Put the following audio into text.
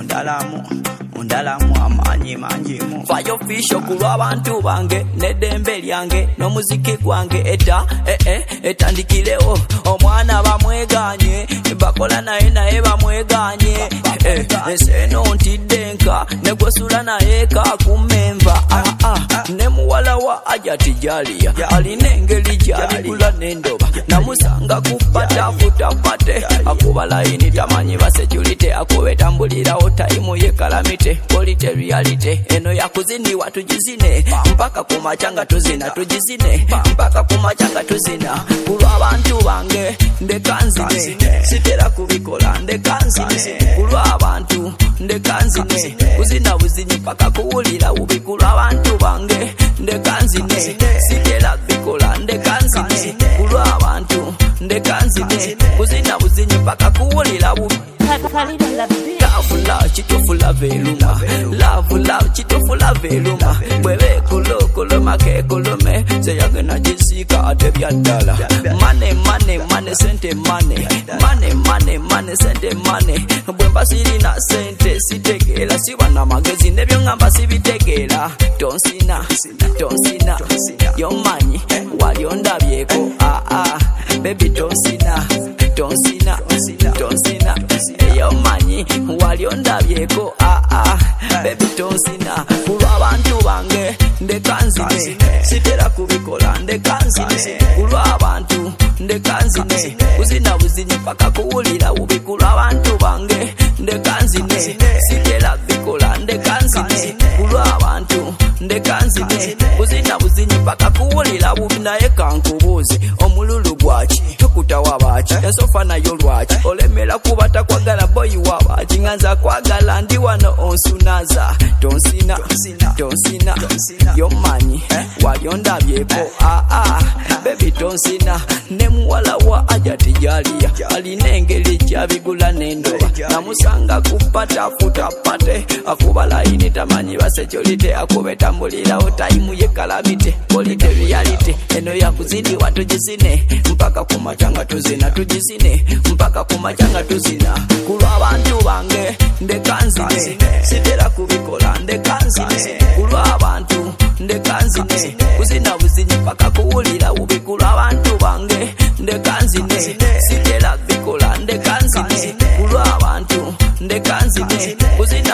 ondalamu amanyi manjimu Vayo fisho kulwa abantu bange nedembe lyange n'omuziki gwange etandikirewo omwana bamweganye bakola naye bamweganye enseno ntiddenka negwesula naye kakumemba ne muwala wa Ajati Jaliya alina engeri gyabikula n'endoba namusanga kupatafutapate akuba layini tamanyi ba security akuba etambulirawo tayimu ye kalamite polite reality eno yakuziniwa tugizine mpaka kumachanga tuzina tugizine mpaka kumachanga tuzina kulwa abantu bange ndekanzine sitera kubikola ndekanzine kulwa abantu ndekanzine kuzina buzinyi mpaka kuwulira ubikulwa abantu bange ndekanzine sitera bikola ndekanzine kulwa abantu ndekanzine kuzina buzinyi mpaka kuwulira Love chitufu love eluma Love chitufu love eluma Bwebe kulo make kulume Zeyange na jisika ate byadala Money sente money sente money Bwemba siri na sente sitegela Siwa na magezi nebyo ngamba sibitegela Tonsina Yomanyi wali ondabyeko Baby tonsina Yomanyi wali ondabyeko baby tonsina kulwa abantu bange ndekanzine sitera kubikola ndekanzine kulwa abantu ndekanzine kuzina buzinyi paka kuwulira ubikulwa abantu bange ndekanzine sitera bikola ndekanzine kulwa abantu ndekanzine kuzina buzinyi paka kuwulira ubinaye kankubuze omululu gwaki tukutawa baki ensofa nayo lwaki olemera kubata kwagala boyi wabaki nganza kwagala ndi wano onsunaza tonsina yomanyi wali ondabyeko baby tonsina ne muwala wa Ajati Jaliya alina engeri gyabigula n'endoba namusanga kupatafutapate akuba layini tamanyi ba security akuba etambulirawo tayimu ye kalamite polite reality eno yakuziniwa tugizine mpaka kumachanga tuzina tugizine mpaka kumachanga tuzina kulwa abantu bange ndekanzine sitera kubikola ndekanzine kulwa abantu ndekanzine kuzina buzinyi mpaka kuwulira ubikulwa abantu bange ndekanzine sitera bikola ndekanzine kulwa abantu ndekanzine kuzina